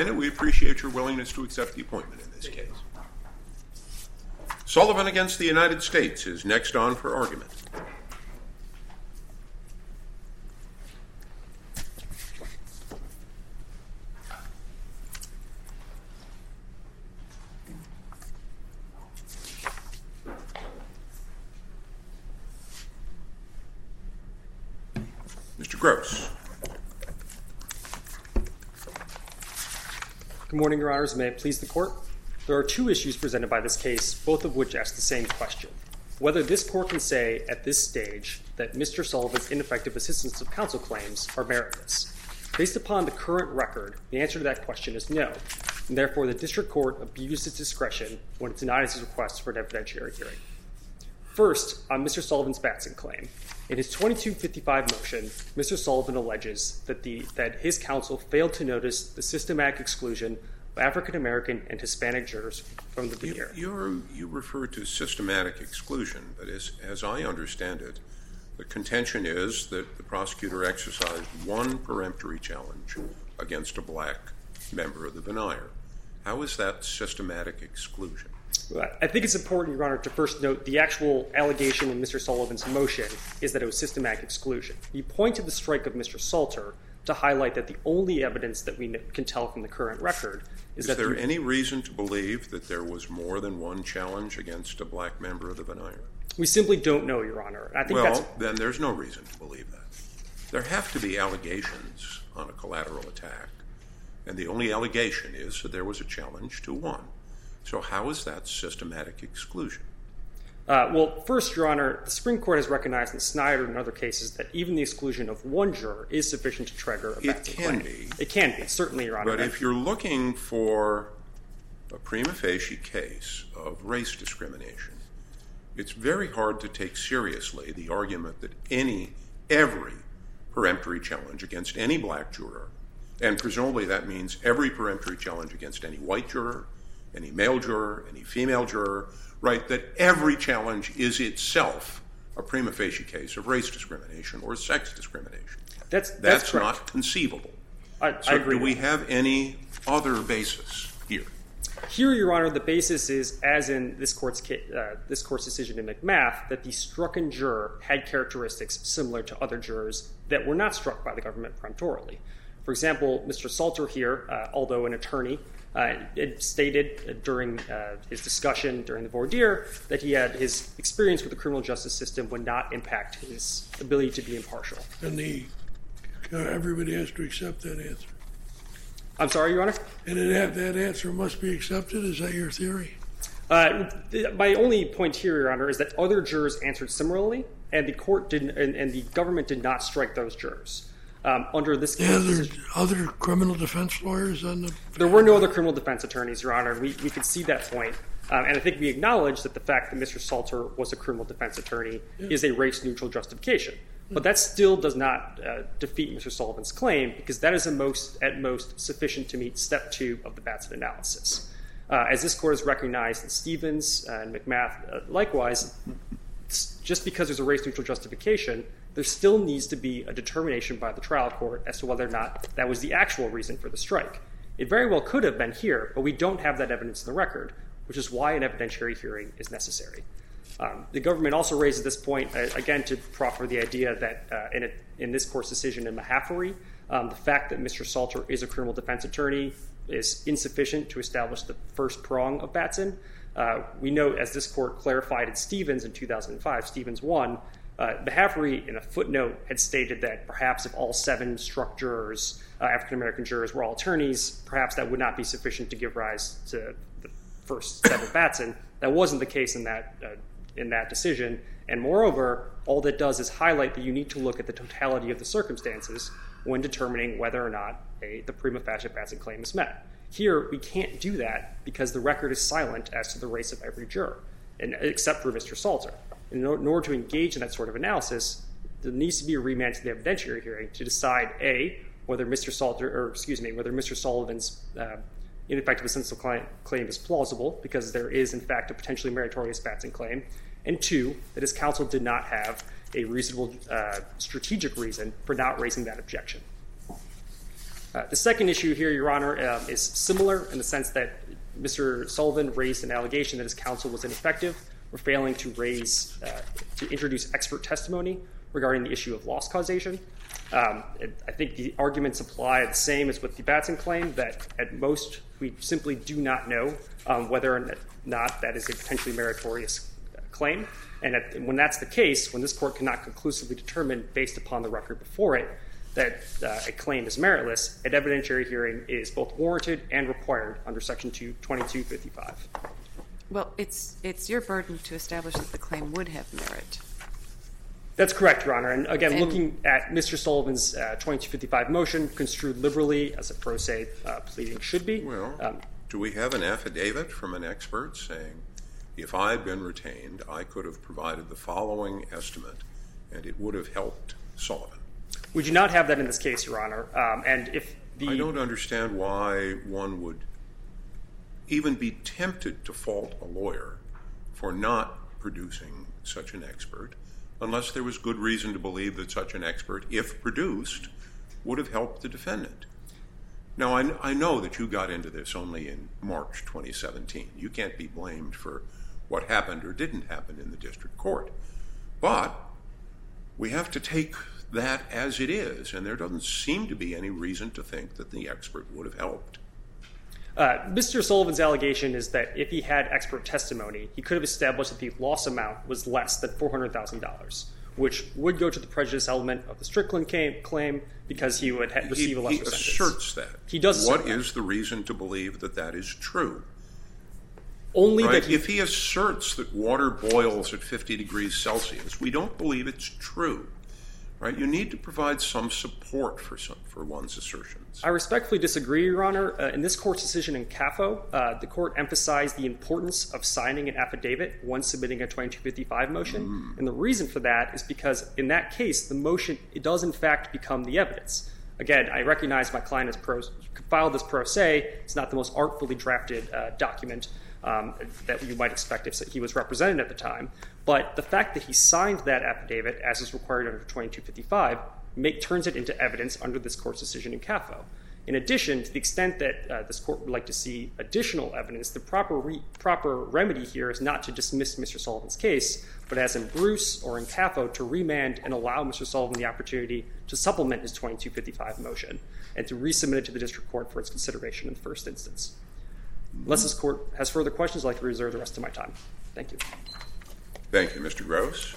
Reina. We appreciate your willingness to accept the appointment in this case. Sullivan against the United States is next on for argument. Mr. Gross. Good morning, Your Honors. May it please the Court? There are two issues presented by this case, both of which ask the same question. Whether this Court can say at this stage that Mr. Sullivan's ineffective assistance of counsel claims are meritless. Based upon the current record, the answer to that question is no, and therefore the District Court abused its discretion when it denied his request for an evidentiary hearing. First, on Mr. Sullivan's Batson claim. In his 2255 motion, Mr. Sullivan alleges that his counsel failed to notice the systematic exclusion of African American and Hispanic jurors from the voir dire. You refer to systematic exclusion, but as I understand it, the contention is that the prosecutor exercised one peremptory challenge against a black member of the voir dire. How is that systematic exclusion? I think it's important, Your Honor, to first note the actual allegation in Mr. Sullivan's motion is that it was systematic exclusion. You point to the strike of Mr. Salter to highlight that the only evidence that we can tell from the current record is that... Is there any reason to believe that there was more than one challenge against a black member of the voir dire? We simply don't know, Your Honor. I think then there's no reason to believe that. There have to be allegations on a collateral attack, and the only allegation is that there was a challenge to one. So how is that systematic exclusion? Well, first, Your Honor, the Supreme Court has recognized in Snyder and other cases that even the exclusion of one juror is sufficient to trigger a Batson claim. It can be. It can be, certainly, Your Honor. But if you're looking for a prima facie case of race discrimination, it's very hard to take seriously the argument that every peremptory challenge against any black juror, and presumably that means every peremptory challenge against any white juror, any male juror, any female juror, right, that every challenge is itself a prima facie case of race discrimination or sex discrimination. That's not conceivable. I agree. Do we have any other basis here? Here, Your Honor, the basis is, as in this court's decision in McMath, that the strucken juror had characteristics similar to other jurors that were not struck by the government peremptorily. For example, Mr. Salter here, although an attorney, it stated during his discussion during the voir dire that his experience with the criminal justice system would not impact his ability to be impartial. And everybody has to accept that answer. I'm sorry, Your Honor? And that answer must be accepted? Is that your theory? My only point here, Your Honor, is that other jurors answered similarly, and the court didn't, and the government did not strike those jurors. Under this case, other criminal defense lawyers on the... There were no other criminal defense attorneys, Your Honor. We could see that point. And I think we acknowledge that the fact that Mr. Salter was a criminal defense attorney is a race-neutral justification. But that still does not defeat Mr. Sullivan's claim, because that is at most sufficient to meet Step 2 of the Batson analysis. As this court has recognized in Stevens and McMath, likewise, just because there's a race-neutral justification, there still needs to be a determination by the trial court as to whether or not that was the actual reason for the strike. It very well could have been here, but we don't have that evidence in the record, which is why an evidentiary hearing is necessary. The government also raises this point, again, to proffer the idea that in this court's decision in Mahaffey, the fact that Mr. Salter is a criminal defense attorney is insufficient to establish the first prong of Batson. We note, as this court clarified in Stevens in 2005, Stevens 1, Mahaffey, in a footnote, had stated that perhaps if all 7 struck jurors, African-American jurors, were all attorneys, perhaps that would not be sufficient to give rise to the first step of Batson. That wasn't the case in that decision. And moreover, all that does is highlight that you need to look at the totality of the circumstances when determining whether or not the prima facie Batson claim is met. Here, we can't do that because the record is silent as to the race of every juror, except for Mr. Salter. In order to engage in that sort of analysis, there needs to be a remand to the evidentiary hearing to decide, A, whether Mr. Sullivan's ineffective assistance claim is plausible, because there is, in fact, a potentially meritorious Batson claim, and 2, that his counsel did not have a reasonable strategic reason for not raising that objection. The second issue here, Your Honor, is similar in the sense that Mr. Sullivan raised an allegation that his counsel was ineffective for failing to introduce expert testimony regarding the issue of loss causation. I think the arguments apply the same as with the Batson claim, that at most we simply do not know whether or not that is a potentially meritorious claim. And when that's the case, when this court cannot conclusively determine based upon the record before it that a claim is meritless, an evidentiary hearing is both warranted and required under Section 2255. Well, it's your burden to establish that the claim would have merit. That's correct, Your Honor. And again, looking at Mr. Sullivan's 2255 motion, construed liberally as a pro se pleading should be. Well, do we have an affidavit from an expert saying, if I had been retained, I could have provided the following estimate, and it would have helped Sullivan? We do not have that in this case, Your Honor. I don't understand why one would even be tempted to fault a lawyer for not producing such an expert unless there was good reason to believe that such an expert, if produced, would have helped the defendant. Now, I know that you got into this only in March 2017. You can't be blamed for what happened or didn't happen in the district court. But we have to take that as it is, and there doesn't seem to be any reason to think that the expert would have helped. Mr. Sullivan's allegation is that if he had expert testimony, he could have established that the loss amount was less than $400,000, which would go to the prejudice element of the Strickland claim because he would receive a lesser sentence. He asserts that. He does. What is the reason to believe that that is true? Only right? that If he asserts that water boils at 50 degrees Celsius, we don't believe it's true. Right? You need to provide some support for one's assertions. I respectfully disagree, Your Honor. In this court's decision in CAFO, the court emphasized the importance of signing an affidavit when submitting a 2255 motion. And the reason for that is because in that case, the motion, it does in fact become the evidence. Again, I recognize my client has filed this pro se. It's not the most artfully drafted document that you might expect if he was represented at the time. But the fact that he signed that affidavit, as is required under 2255, turns it into evidence under this court's decision in CAFO. In addition, to the extent that this court would like to see additional evidence, the proper remedy here is not to dismiss Mr. Sullivan's case, but as in Bruce or in CAFO, to remand and allow Mr. Sullivan the opportunity to supplement his 2255 motion and to resubmit it to the district court for its consideration in the first instance. Unless this court has further questions, I'd like to reserve the rest of my time. Thank you. Thank you, Mr. Gross.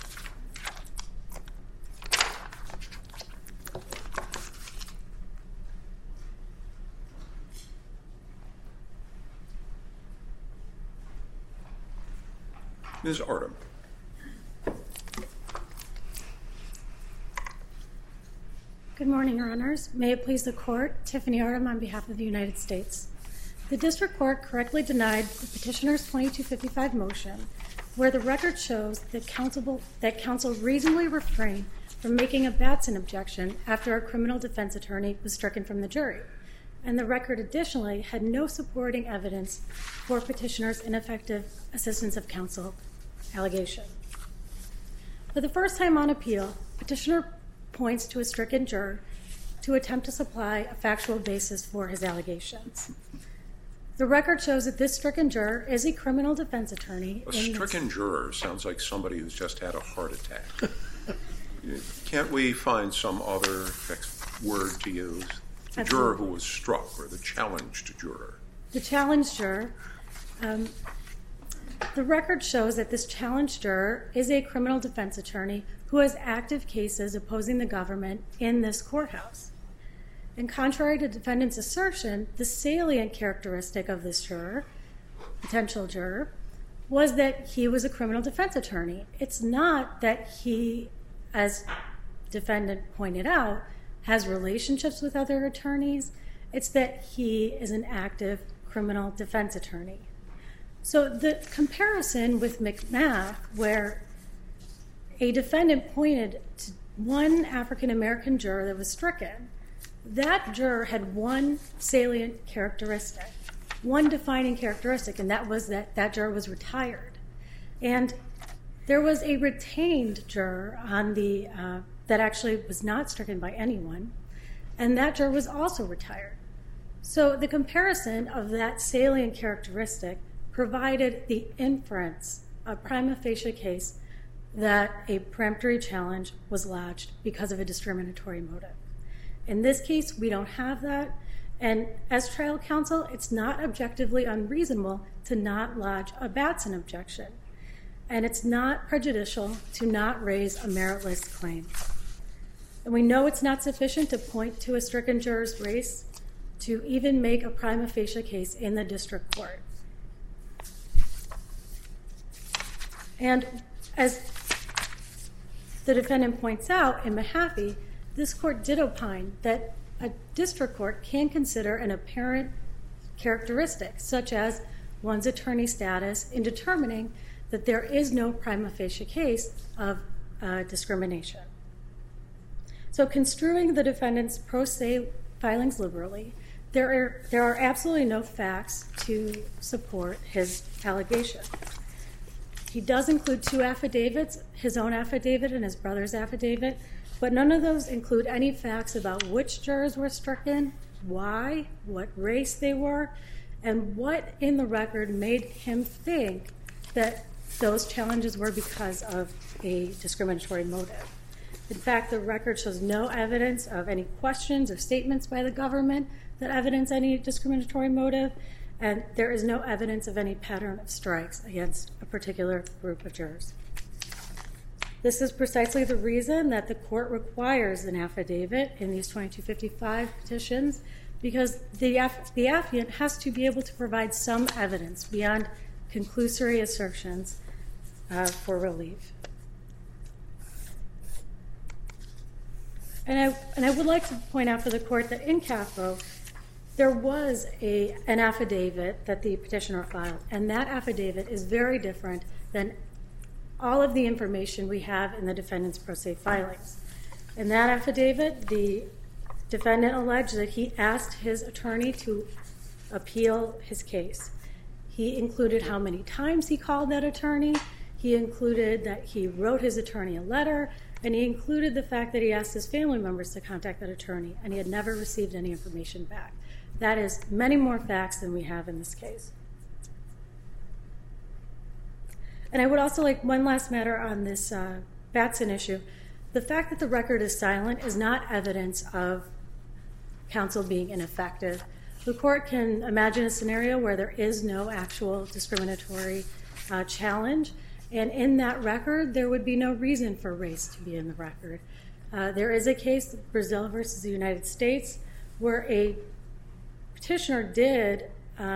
Ms. Artem. Good morning, Your Honors. May it please the Court, Tiffany Artem on behalf of the United States. The district court correctly denied the petitioner's 2255 motion, where the record shows that counsel reasonably refrained from making a Batson objection after a criminal defense attorney was stricken from the jury. And the record additionally had no supporting evidence for petitioner's ineffective assistance of counsel allegation. For the first time on appeal, petitioner points to a stricken juror to attempt to supply a factual basis for his allegations. The record shows that this stricken juror is a criminal defense attorney. A stricken juror sounds like somebody who's just had a heart attack. Can't we find some other word to use? The juror who was struck, or the challenged juror. The challenged juror. The record shows that this challenged juror is a criminal defense attorney who has active cases opposing the government in this courthouse. And contrary to defendant's assertion, the salient characteristic of this juror, potential juror, was that he was a criminal defense attorney. It's not that he, as defendant pointed out, has relationships with other attorneys. It's that he is an active criminal defense attorney. So the comparison with McMath, where a defendant pointed to one African-American juror that was stricken, that juror had one salient characteristic, one defining characteristic, and that was that juror was retired. And there was a retained juror on that actually was not stricken by anyone, and that juror was also retired. So the comparison of that salient characteristic provided the inference, a prima facie case, that a peremptory challenge was lodged because of a discriminatory motive. In this case, we don't have that, and as trial counsel, it's not objectively unreasonable to not lodge a Batson objection, and it's not prejudicial to not raise a meritless claim. And we know it's not sufficient to point to a stricken juror's race to even make a prima facie case in the district court. And as the defendant points out in Mahaffey, this court did opine that a district court can consider an apparent characteristic, such as one's attorney status, in determining that there is no prima facie case of discrimination. So construing the defendant's pro se filings liberally, there are absolutely no facts to support his allegation. He does include two affidavits, his own affidavit and his brother's affidavit, but none of those include any facts about which jurors were stricken, why, what race they were, and what in the record made him think that those challenges were because of a discriminatory motive. In fact, the record shows no evidence of any questions or statements by the government that evidence any discriminatory motive, and there is no evidence of any pattern of strikes against a particular group of jurors. This is precisely the reason that the court requires an affidavit in these 2255 petitions, because the affiant has to be able to provide some evidence beyond conclusory assertions for relief. And I would like to point out for the court that in CAFRO, there was an affidavit that the petitioner filed, and that affidavit is very different than all of the information we have in the defendant's pro se filings. In that affidavit, the defendant alleged that he asked his attorney to appeal his case. He included how many times he called that attorney, he included that he wrote his attorney a letter, and he included the fact that he asked his family members to contact that attorney, and he had never received any information back. That is many more facts than we have in this case. And I would also like one last matter on this Batson issue. The fact that the record is silent is not evidence of counsel being ineffective. The court can imagine a scenario where there is no actual discriminatory challenge, and in that record, there would be no reason for race to be in the record. There is a case, Brazil versus the United States, where a petitioner did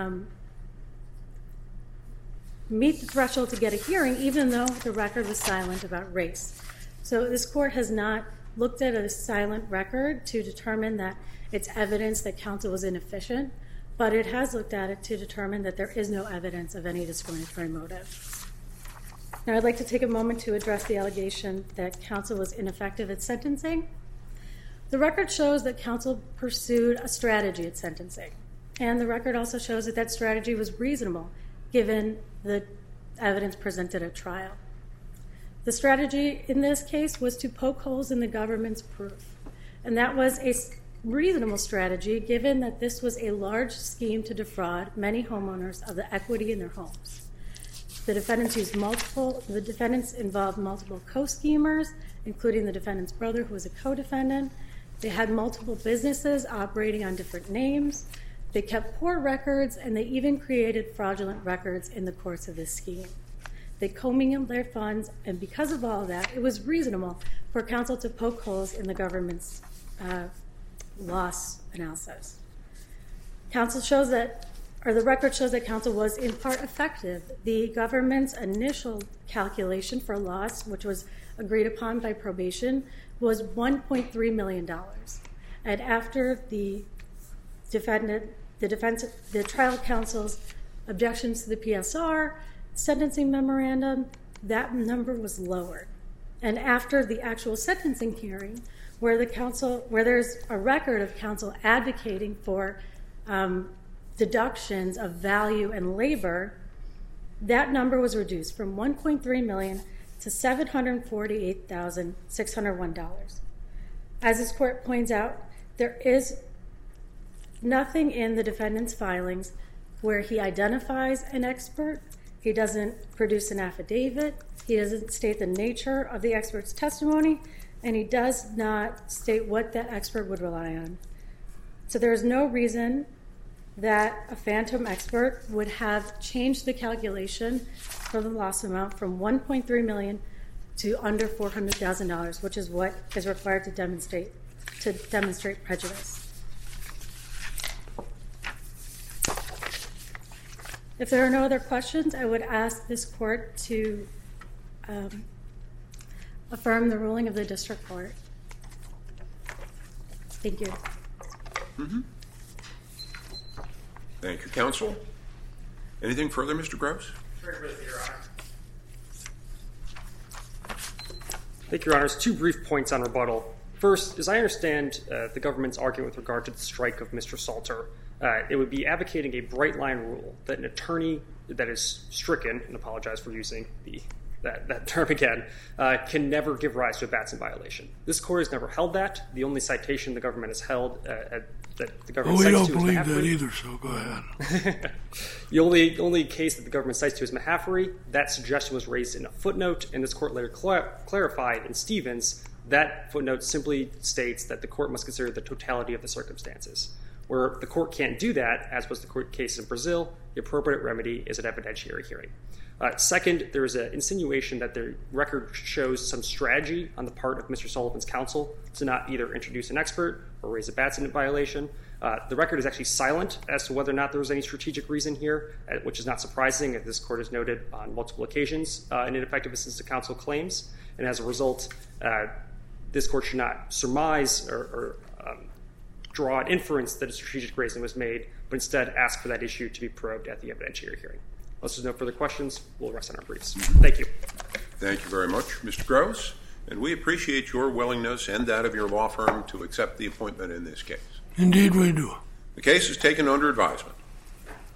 meet the threshold to get a hearing, even though the record was silent about race. So this court has not looked at a silent record to determine that it's evidence that counsel was inefficient, but it has looked at it to determine that there is no evidence of any discriminatory motive. Now I'd like to take a moment to address the allegation that counsel was ineffective at sentencing. The record shows that counsel pursued a strategy at sentencing, and the record also shows that that strategy was reasonable given the evidence presented at trial. The strategy in this case was to poke holes in the government's proof, and that was a reasonable strategy given that this was a large scheme to defraud many homeowners of the equity in their homes. The defendants involved multiple co-schemers, including the defendant's brother, who was a co-defendant. They had multiple businesses operating on different names. They kept poor records, and they even created fraudulent records in the course of this scheme. They commingled their funds, and because of all of that, it was reasonable for counsel to poke holes in the government's loss analysis. The record shows that counsel was in part effective. The government's initial calculation for loss, which was agreed upon by probation, was $1.3 million. And after the trial counsel's objections to the PSR, sentencing memorandum, that number was lowered. And after the actual sentencing hearing, where there's a record of counsel advocating for deductions of value and labor, that number was reduced from $1.3 million to $748,601. As this court points out, There is nothing in the defendant's filings where he identifies an expert. He doesn't produce an affidavit. He doesn't state the nature of the expert's testimony, and he does not state what that expert would rely on. So there is no reason that a phantom expert would have changed the calculation for the loss amount from $1.3 million to under $400,000, which is what is required to demonstrate prejudice. If there are no other questions, I would ask this court to affirm the ruling of the district court. Thank you. Thank you, counsel. Anything further, Mr. Gross? Very briefly, Your Honor. Thank you, Your Honors. 2 brief points on rebuttal. First, as I understand the government's argument with regard to the strike of Mr. Salter, it would be advocating a bright-line rule that an attorney that is stricken, and apologize for using that term again, can never give rise to a Batson violation. This court has never held that. The only citation the government has held that the government cites to is We don't believe Mahaffrey. that either, so go ahead. The only case that the government cites to is Mahaffrey. That suggestion was raised in a footnote, and this court later clarified in Stevens that footnote simply states that the court must consider the totality of the circumstances. Where the court can't do that, as was the court case in Brazil, the appropriate remedy is an evidentiary hearing. Second, there is an insinuation that the record shows some strategy on the part of Mr. Sullivan's counsel to not either introduce an expert or raise a Batson violation. The record is actually silent as to whether or not there was any strategic reason here, which is not surprising, as this court has noted on multiple occasions in ineffective assistance to counsel claims. And as a result, this court should not surmise or draw an inference that a strategic reason was made, but instead ask for that issue to be probed at the evidentiary hearing. Unless there's no further questions, we'll rest on our briefs. Thank you. Thank you very much, Mr. Gross. And we appreciate your willingness and that of your law firm to accept the appointment in this case. Indeed we do. The case is taken under advisement.